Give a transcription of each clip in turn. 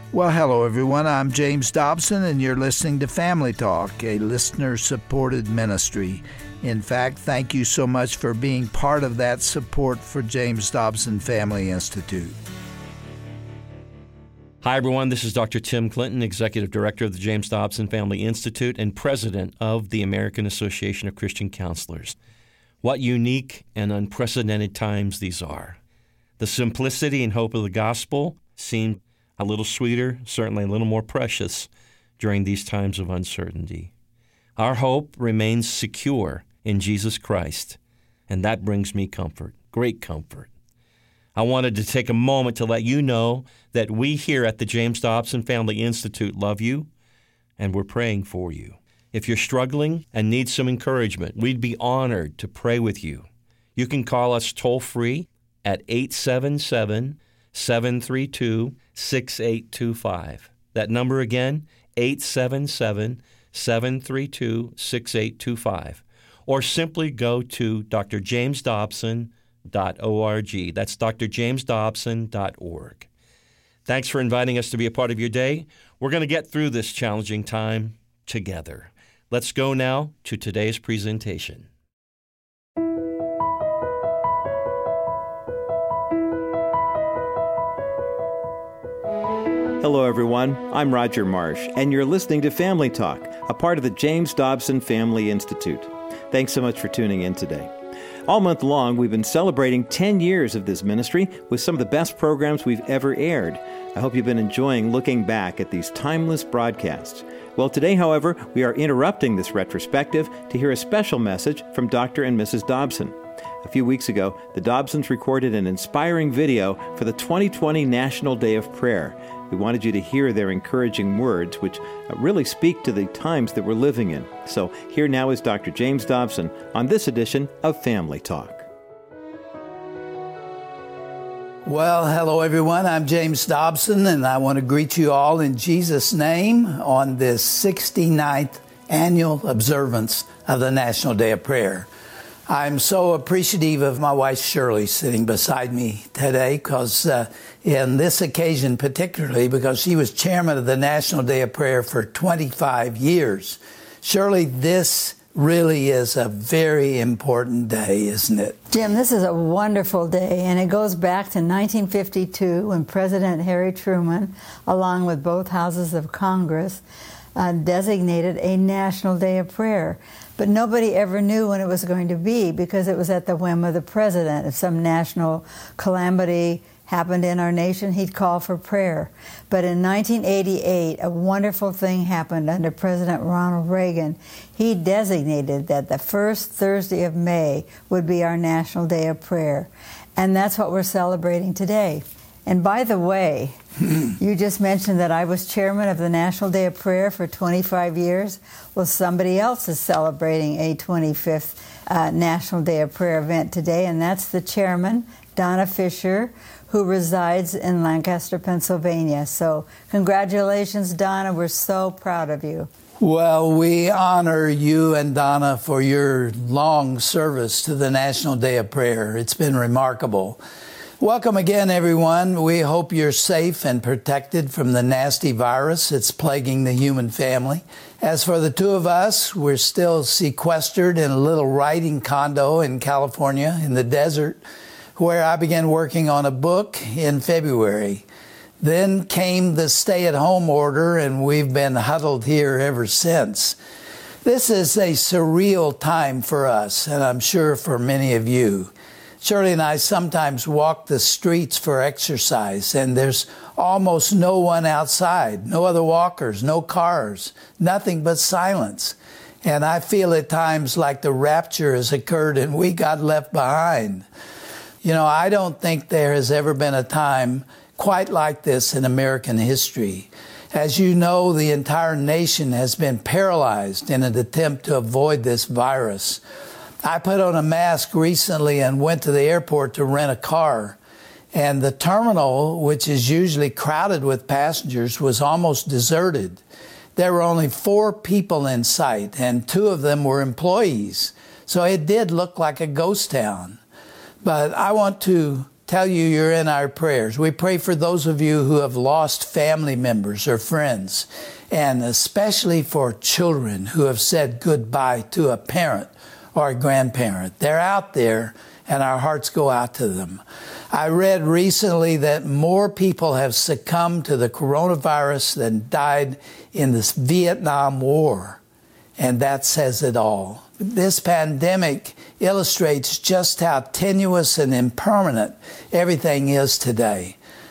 Well, hello, everyone. I'm James Dobson, and you're listening to Family Talk, a listener-supported ministry. In fact, thank you so much for being part of that support for James Dobson Family Institute. Hi, everyone. This is Dr. Tim Clinton, Executive Director of the James Dobson Family Institute and President of the American Association of Christian Counselors. What unique and unprecedented times these are. The simplicity and hope of the gospel seem a little sweeter, certainly a little more precious during these times of uncertainty. Our hope remains secure in Jesus Christ, and that brings me comfort, great comfort. I wanted to take a moment to let you know that we here at the James Dobson Family Institute love you, and we're praying for you. If you're struggling and need some encouragement, we'd be honored to pray with you. You can call us toll-free at 877-732-6825. That number again, 877-732-6825. Or simply go to drjamesdobson.org. That's drjamesdobson.org. Thanks for inviting us to be a part of your day. We're going to get through this challenging time together. Let's go now to today's presentation. Hello, everyone. I'm Roger Marsh, and you're listening to Family Talk, a part of the James Dobson Family Institute. Thanks so much for tuning in today. All month long, we've been celebrating 10 years of this ministry with some of the best programs we've ever aired. I hope you've been enjoying looking back at these timeless broadcasts. Well, today, however, we are interrupting this retrospective to hear a special message from Dr. and Mrs. Dobson. A few weeks ago, the Dobsons recorded an inspiring video for the 2020 National Day of Prayer. We wanted you to hear their encouraging words, which really speak to the times that we're living in. So here now is Dr. James Dobson on this edition of Family Talk. Well, hello, everyone. I'm James Dobson, and I want to greet you all in Jesus' name on this 69th annual observance of the National Day of Prayer. I'm so appreciative of my wife Shirley sitting beside me today because in this occasion particularly because she was chairman of the National Day of Prayer for 25 years. Shirley, this really is a very important day, isn't it? Jim, this is a wonderful day, and it goes back to 1952 when President Harry Truman, along with both houses of Congress, designated a National Day of Prayer. But nobody ever knew when it was going to be because it was at the whim of the president. If some national calamity happened in our nation, he'd call for prayer. But in 1988, a wonderful thing happened under President Ronald Reagan. He designated that the first Thursday of May would be our National Day of Prayer. And that's what we're celebrating today. And by the way, you just mentioned that I was chairman of the National Day of Prayer for 25 years. Well, somebody else is celebrating a 25th National Day of Prayer event today, and that's the chairman, Donna Fisher, who resides in Lancaster, Pennsylvania. So congratulations, Donna. We're so proud of you. Well, we honor you and Donna for your long service to the National Day of Prayer. It's been remarkable. Welcome again, everyone. We hope you're safe and protected from the nasty virus that's plaguing the human family. As for the two of us, we're still sequestered in a little writing condo in California in the desert, where I began working on a book in February. Then came the stay-at-home order, and we've been huddled here ever since. This is a surreal time for us, and I'm sure for many of you. Shirley and I sometimes walk the streets for exercise, and there's almost no one outside, no other walkers, no cars, nothing but silence. And I feel at times like the rapture has occurred and we got left behind. You know, I don't think there has ever been a time quite like this in American history. As you know, the entire nation has been paralyzed in an attempt to avoid this virus. I put on a mask recently and went to the airport to rent a car. And the terminal, which is usually crowded with passengers, was almost deserted. There were only 4 people in sight, and 2 of them were employees. So it did look like a ghost town. But I want to tell you you're in our prayers. We pray for those of you who have lost family members or friends, and especially for children who have said goodbye to a parent or a grandparent. They're out there, and our hearts go out to them. I read recently that more people have succumbed to the coronavirus than died in this Vietnam War, and that says it all. This pandemic illustrates just how tenuous and impermanent everything is today.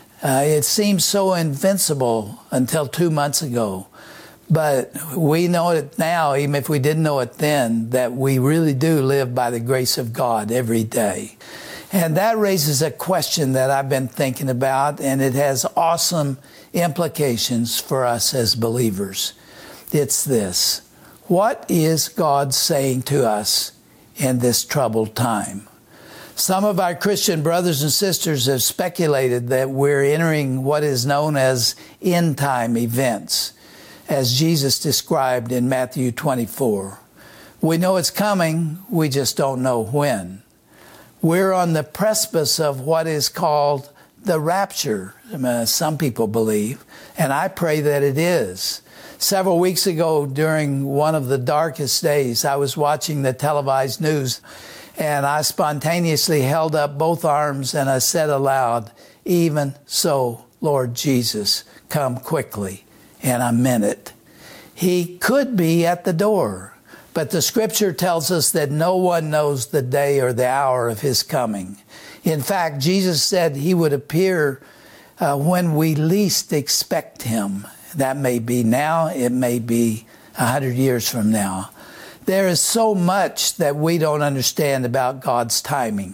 It seems so invincible until 2 months ago. But we know it now, even if we didn't know it then, that we really do live by the grace of God every day. And that raises a question that I've been thinking about, and it has awesome implications for us as believers. It's this: what is God saying to us in this troubled time? Some of our Christian brothers and sisters have speculated that we're entering what is known as end-time events, as Jesus described in Matthew 24. We know it's coming, we just don't know when. We're on the precipice of what is called the rapture, some people believe, and I pray that it is. Several weeks ago, during one of the darkest days, I was watching the televised news, and I spontaneously held up both arms and I said aloud, "Even so, Lord Jesus, come quickly." And I meant it. He could be at the door, but the Scripture tells us that no one knows the day or the hour of His coming. In fact, Jesus said He would appear when we least expect Him. That may be now, it may be 100 years from now. There is so much that we don't understand about God's timing,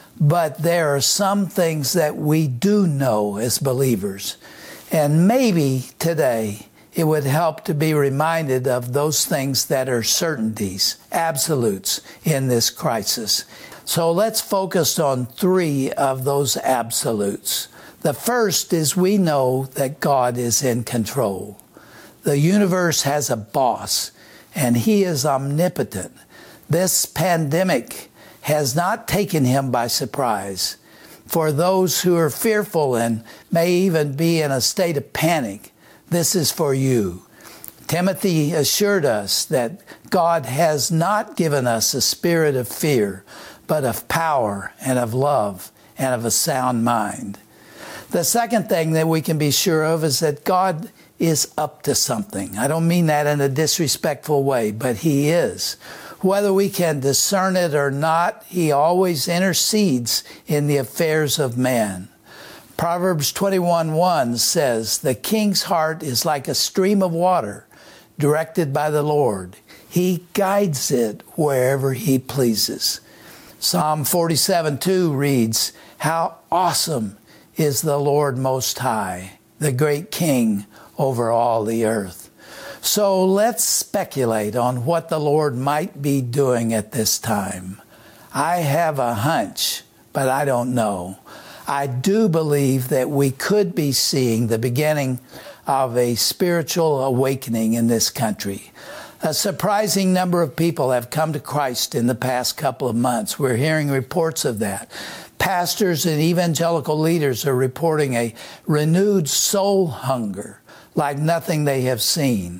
but there are some things that we do know as believers. And maybe today it would help to be reminded of those things that are certainties, absolutes in this crisis. So let's focus on 3 of those absolutes. The first is we know that God is in control. The universe has a boss, and He is omnipotent. This pandemic has not taken Him by surprise. For those who are fearful and may even be in a state of panic, this is for you. Timothy assured us that God has not given us a spirit of fear, but of power and of love and of a sound mind. The second thing that we can be sure of is that God is up to something. I don't mean that in a disrespectful way, but He is. Whether we can discern it or not, He always intercedes in the affairs of man. Proverbs 21:1 says, "The king's heart is like a stream of water directed by the Lord. He guides it wherever He pleases." Psalm 47:2 reads, "How awesome is the Lord Most High, the great King over all the earth." So let's speculate on what the Lord might be doing at this time. I have a hunch, but I don't know. I do believe that we could be seeing the beginning of a spiritual awakening in this country. A surprising number of people have come to Christ in the past couple of months. We're hearing reports of that. Pastors and evangelical leaders are reporting a renewed soul hunger like nothing they have seen.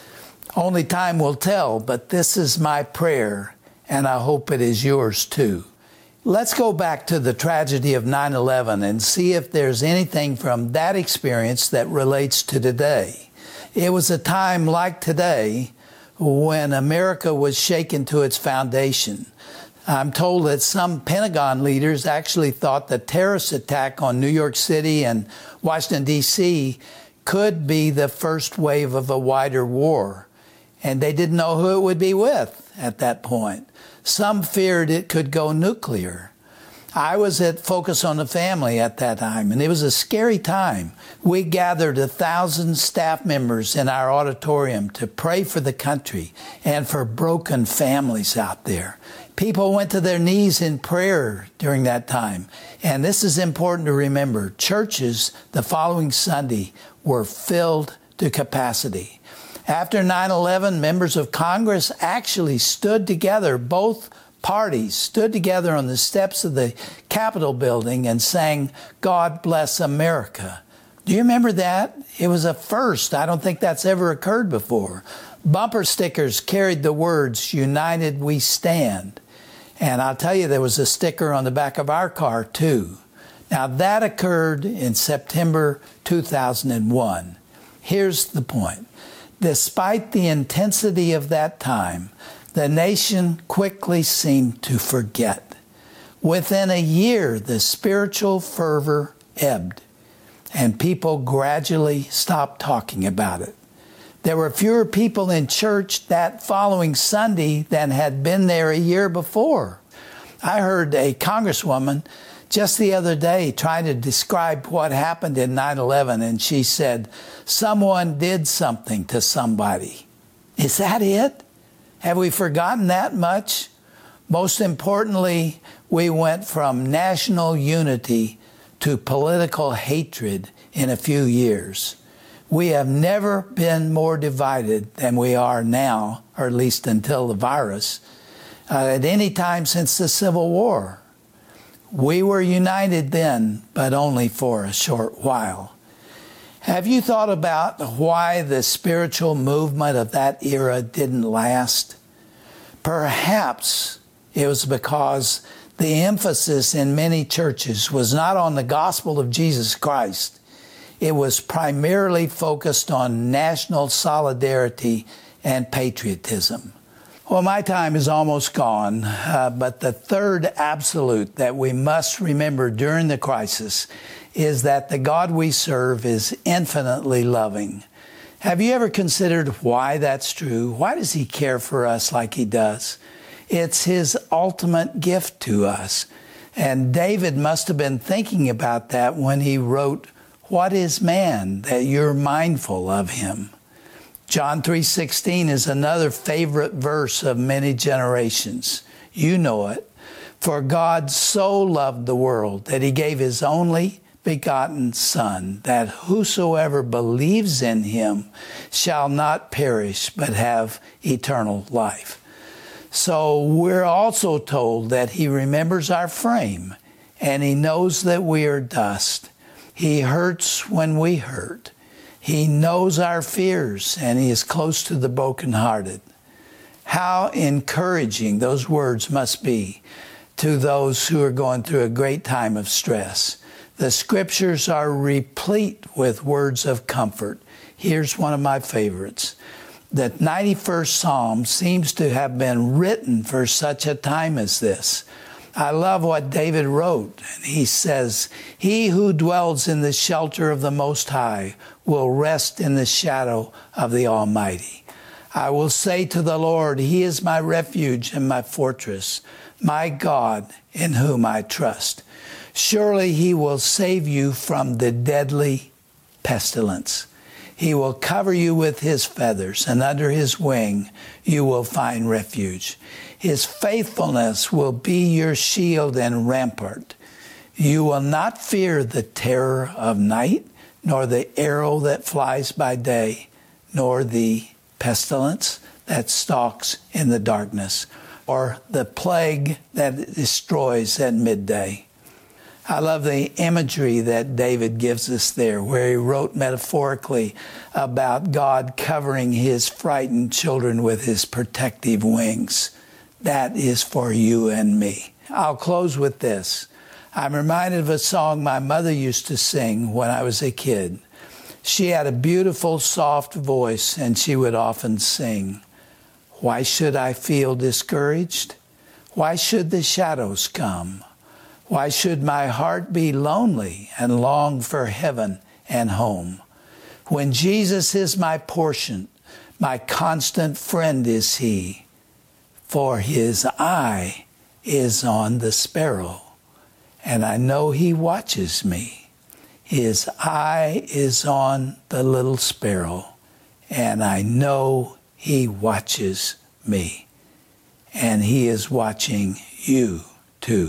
Only time will tell, but this is my prayer, and I hope it is yours too. Let's go back to the tragedy of 9/11 and see if there's anything from that experience that relates to today. It was a time like today when America was shaken to its foundation. I'm told that some Pentagon leaders actually thought the terrorist attack on New York City and Washington, D.C. could be the first wave of a wider war, and they didn't know who it would be with at that point. Some feared it could go nuclear. I was at Focus on the Family at that time, and it was a scary time. We gathered 1,000 staff members in our auditorium to pray for the country and for broken families out there. People went to their knees in prayer during that time. And this is important to remember. Churches the following Sunday were filled to capacity. After 9/11, members of Congress actually stood together, both parties stood together on the steps of the Capitol building and sang, "God Bless America." Do you remember that? It was a first. I don't think that's ever occurred before. Bumper stickers carried the words, "United We Stand." And I'll tell you, there was a sticker on the back of our car, too. Now, that occurred in September 2001. Here's the point. Despite the intensity of that time, the nation quickly seemed to forget. Within a year, the spiritual fervor ebbed, and people gradually stopped talking about it. There were fewer people in church that following Sunday than had been there a year before. I heard a congresswoman just the other day trying to describe what happened in 9/11, and she said, "Someone did something to somebody." Is that it? Have we forgotten that much? Most importantly, we went from national unity to political hatred in a few years. We have never been more divided than we are now, or at least until the virus, at any time since the Civil War. We were united then, but only for a short while. Have you thought about why the spiritual movement of that era didn't last? Perhaps it was because the emphasis in many churches was not on the gospel of Jesus Christ. It was primarily focused on national solidarity and patriotism. Well, my time is almost gone, but the third absolute that we must remember during the crisis is that the God we serve is infinitely loving. Have you ever considered why that's true? Why does He care for us like He does? It's His ultimate gift to us. And David must have been thinking about that when he wrote, "What is man that you're mindful of him?" John 3:16 is another favorite verse of many generations. You know it. For God so loved the world that He gave His only begotten Son, that whosoever believes in Him shall not perish, but have eternal life. So we're also told that He remembers our frame, and He knows that we are dust. He hurts when we hurt. He knows our fears, and He is close to the brokenhearted. How encouraging those words must be to those who are going through a great time of stress. The Scriptures are replete with words of comfort. Here's one of my favorites. The 91st Psalm seems to have been written for such a time as this. I love what David wrote. He says, "He who dwells in the shelter of the Most High will rest in the shadow of the Almighty. I will say to the Lord, He is my refuge and my fortress, my God in whom I trust. Surely He will save you from the deadly pestilence. He will cover you with His feathers, and under His wing you will find refuge. His faithfulness will be your shield and rampart. You will not fear the terror of night, nor the arrow that flies by day, nor the pestilence that stalks in the darkness, or the plague that destroys at midday." I love the imagery that David gives us there, where he wrote metaphorically about God covering His frightened children with His protective wings. That is for you and me. I'll close with this. I'm reminded of a song my mother used to sing when I was a kid. She had a beautiful, soft voice, and she would often sing, "Why should I feel discouraged? Why should the shadows come? Why should my heart be lonely and long for heaven and home? When Jesus is my portion, my constant friend is He. For His eye is on the sparrow, and I know He watches me. His eye is on the little sparrow, and I know He watches me. And He is watching you too."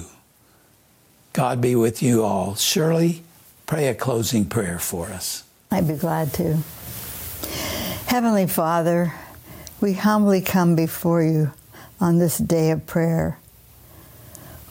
God be with you all. Shirley, pray a closing prayer for us. I'd be glad to. Heavenly Father, we humbly come before You on this day of prayer.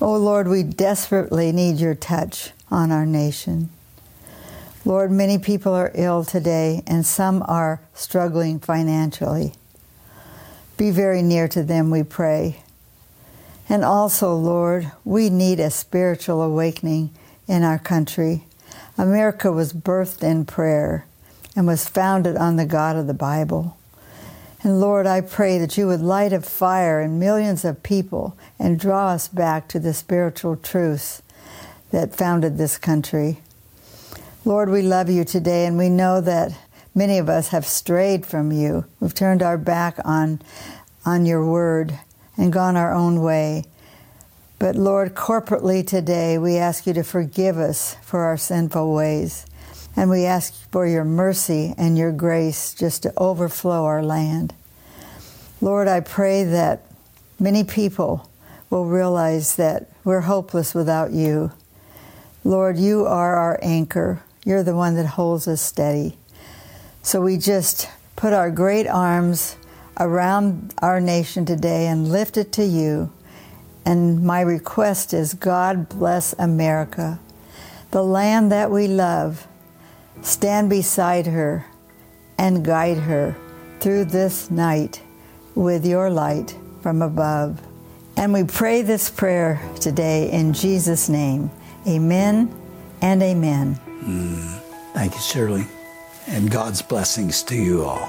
Oh Lord, we desperately need your touch on our nation. Lord, many people are ill today, and some are struggling financially. Be very near to them, we pray. And also, Lord, we need a spiritual awakening in our country. America was birthed in prayer and was founded on the God of the Bible. And Lord, I pray that you would light a fire in millions of people and draw us back to the spiritual truths that founded this country. Lord, we love you today, and we know that many of us have strayed from you. We've turned our back on your word and gone our own way. But Lord, corporately today, we ask you to forgive us for our sinful ways. And we ask for your mercy and your grace just to overflow our land. Lord, I pray that many people will realize that we're hopeless without you. Lord, you are our anchor. You're the one that holds us steady. So we just put our great arms around our nation today and lift it to you. And my request is, God bless America, the land that we love. Stand beside her and guide her through this night with your light from above. And we pray this prayer today in Jesus' name. Amen and amen. Thank you, Shirley. And God's blessings to you all.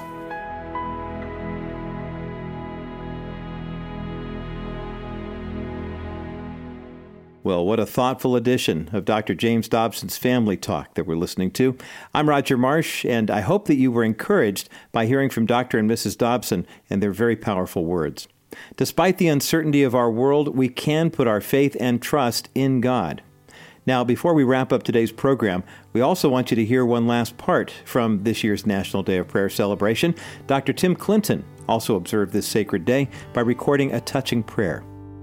Well, what a thoughtful edition of Dr. James Dobson's Family Talk that we're listening to. I'm Roger Marsh, and I hope that you were encouraged by hearing from Dr. and Mrs. Dobson and their very powerful words. Despite the uncertainty of our world, we can put our faith and trust in God. Now, before we wrap up today's program, we also want you to hear one last part from this year's National Day of Prayer celebration. Dr. Tim Clinton also observed this sacred day by recording a touching prayer.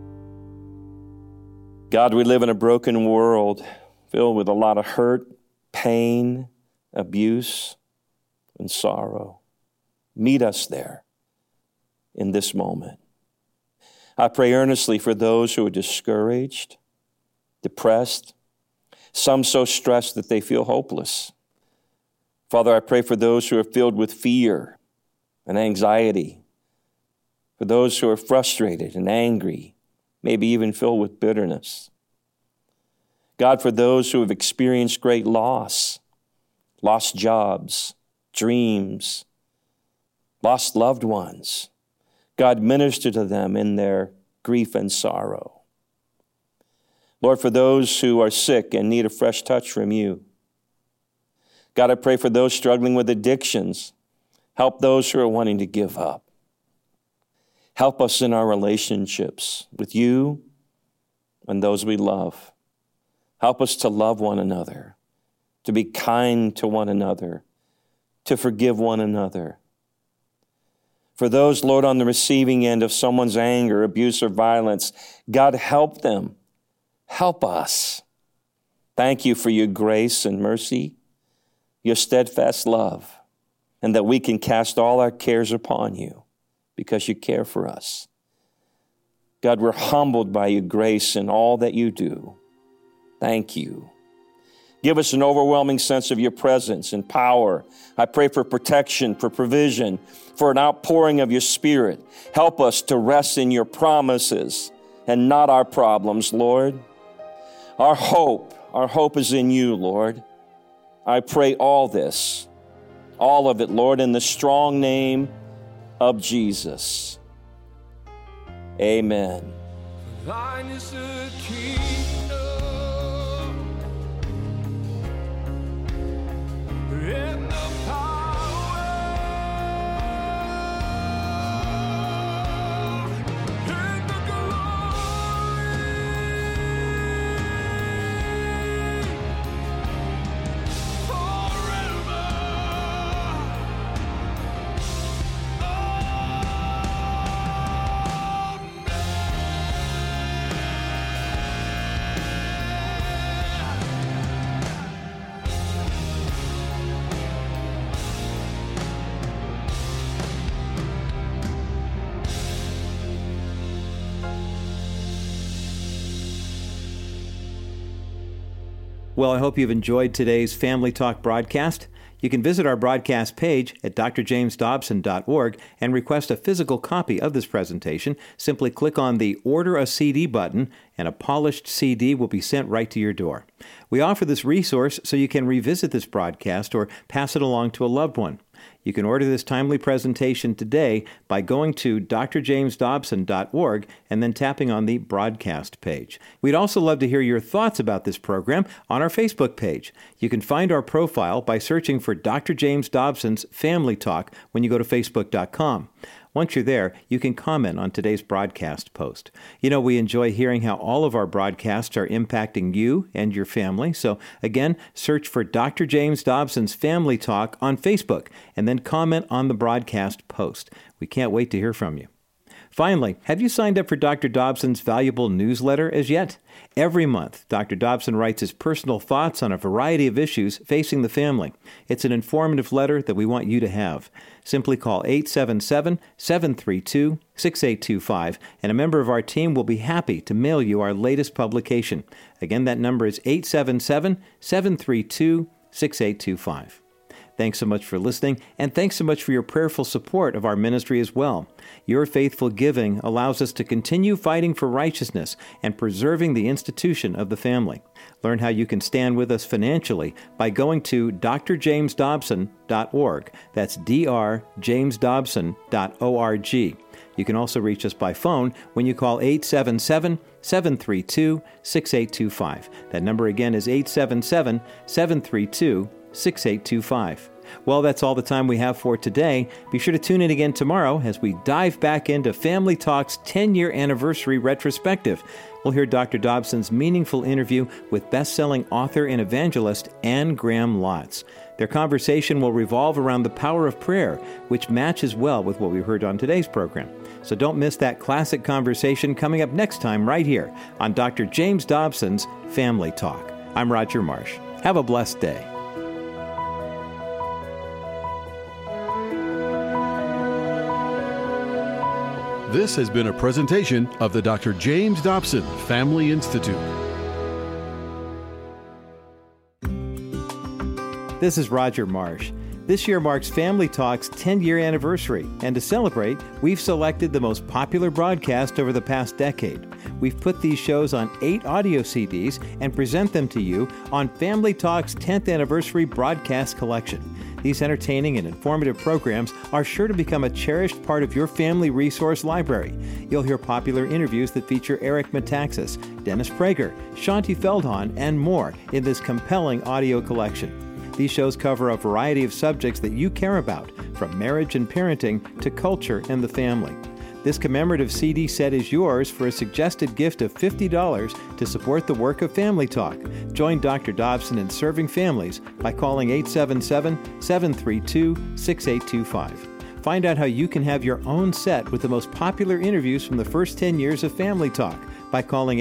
God, we live in a broken world filled with a lot of hurt, pain, abuse, and sorrow. Meet us there in this moment. I pray earnestly for those who are discouraged, depressed, some so stressed that they feel hopeless. Father, I pray for those who are filled with fear and anxiety, for those who are frustrated and angry, maybe even filled with bitterness. God, for those who have experienced great loss, lost jobs, dreams, lost loved ones, God, minister to them in their grief and sorrow. Lord, for those who are sick and need a fresh touch from you. God, I pray for those struggling with addictions. Help those who are wanting to give up. Help us in our relationships with you and those we love. Help us to love one another, to be kind to one another, to forgive one another. For those, Lord, on the receiving end of someone's anger, abuse, or violence, God, help them. Help us. Thank you for your grace and mercy, your steadfast love, and that we can cast all our cares upon you because you care for us. God, we're humbled by your grace and all that you do. Thank you. Give us an overwhelming sense of your presence and power. I pray for protection, for provision, for an outpouring of your Spirit. Help us to rest in your promises and not our problems, Lord. Our hope is in you, Lord. I pray all this, all of it, Lord, in the strong name of Jesus. Amen. Thine is the kingdom and the power and the glory forever. Amen. Well, I hope you've enjoyed today's Family Talk broadcast. You can visit our broadcast page at drjamesdobson.org and request a physical copy of this presentation. Simply click on the Order a CD button, and a polished CD will be sent right to your door. We offer this resource so you can revisit this broadcast or pass it along to a loved one. You can order this timely presentation today by going to drjamesdobson.org and then tapping on the broadcast page. We'd also love to hear your thoughts about this program on our Facebook page. You can find our profile by searching for Dr. James Dobson's Family Talk when you go to facebook.com. Once you're there, you can comment on today's broadcast post. You know, we enjoy hearing how all of our broadcasts are impacting you and your family. So again, search for Dr. James Dobson's Family Talk on Facebook and then comment on the broadcast post. We can't wait to hear from you. Finally, have you signed up for Dr. Dobson's valuable newsletter as yet? Every month, Dr. Dobson writes his personal thoughts on a variety of issues facing the family. It's an informative letter that we want you to have. Simply call 877-732-6825, and a member of our team will be happy to mail you our latest publication. Again, that number is 877-732-6825. Thanks so much for listening, and thanks so much for your prayerful support of our ministry as well. Your faithful giving allows us to continue fighting for righteousness and preserving the institution of the family. Learn how you can stand with us financially by going to drjamesdobson.org. That's drjamesdobson.org. You can also reach us by phone when you call 877-732-6825. That number again is 877-732-6825. Well, that's all the time we have for today. Be sure to tune in again tomorrow as we dive back into Family Talk's 10-year anniversary retrospective. We'll hear Dr. Dobson's meaningful interview with best-selling author and evangelist Anne Graham Lotz. Their conversation will revolve around the power of prayer, which matches well with what we heard on today's program. So don't miss that classic conversation coming up next time right here on Dr. James Dobson's Family Talk. I'm Roger Marsh. Have a blessed day. This has been a presentation of the Dr. James Dobson Family Institute. This is Roger Marsh. This year marks Family Talk's 10-year anniversary, and to celebrate, we've selected the most popular broadcast over the past decade. We've put these shows on 8 audio CDs and present them to you on Family Talk's 10th anniversary broadcast collection. These entertaining and informative programs are sure to become a cherished part of your family resource library. You'll hear popular interviews that feature Eric Metaxas, Dennis Prager, Shaunti Feldhahn, and more in this compelling audio collection. These shows cover a variety of subjects that you care about, from marriage and parenting to culture and the family. This commemorative CD set is yours for a suggested gift of $50 to support the work of Family Talk. Join Dr. Dobson in serving families by calling 877-732-6825. Find out how you can have your own set with the most popular interviews from the first 10 years of Family Talk by calling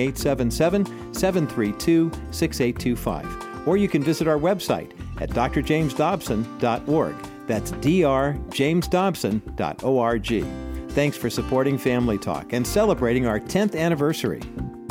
877-732-6825. Or you can visit our website at drjamesdobson.org. That's drjamesdobson.org. Thanks for supporting Family Talk and celebrating our 10th anniversary.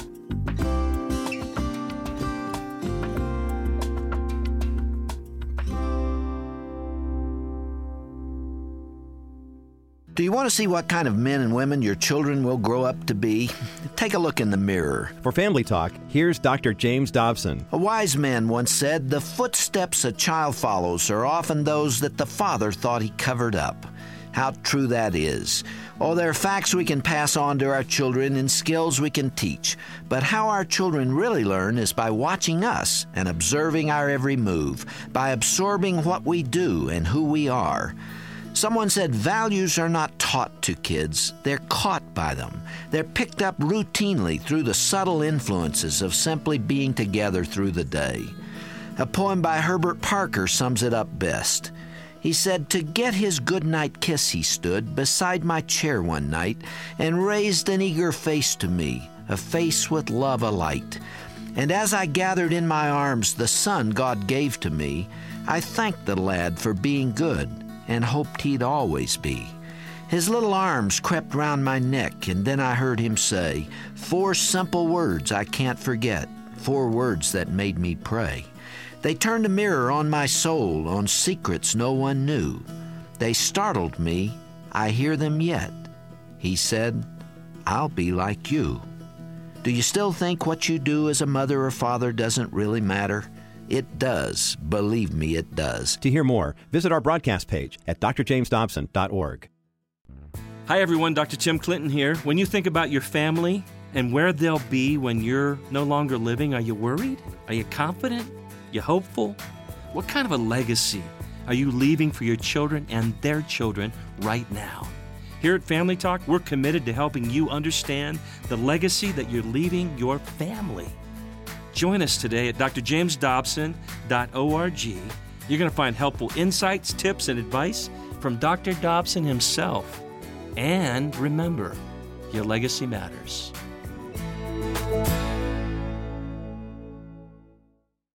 Do you want to see what kind of men and women your children will grow up to be? Take a look in the mirror. For Family Talk, here's Dr. James Dobson. A wise man once said, "The footsteps a child follows are often those that the father thought he covered up." How true that is. Oh, there are facts we can pass on to our children and skills we can teach. But how our children really learn is by watching us and observing our every move, by absorbing what we do and who we are. Someone said values are not taught to kids, they're caught by them. They're picked up routinely through the subtle influences of simply being together through the day. A poem by Herbert Parker sums it up best. He said, "To get his goodnight kiss he stood beside my chair one night and raised an eager face to me, a face with love alight. And as I gathered in my arms the son God gave to me, I thanked the lad for being good and hoped he'd always be. His little arms crept round my neck, and then I heard him say 4 simple words I can't forget, 4 words that made me pray. They turned a mirror on my soul, on secrets no one knew. They startled me, I hear them yet. He said, I'll be like you. Do you still think what you do as a mother or father doesn't really matter? It does. Believe me, it does. To hear more, visit our broadcast page at drjamesdobson.org. Hi, everyone. Dr. Tim Clinton here. When you think about your family and where they'll be when you're no longer living, are you worried? Are you confident? You hopeful? What kind of a legacy are you leaving for your children and their children right now? Here at Family Talk, we're committed to helping you understand the legacy that you're leaving your family. Join us today at drjamesdobson.org. You're going to find helpful insights, tips, and advice from Dr. Dobson himself. And remember, your legacy matters.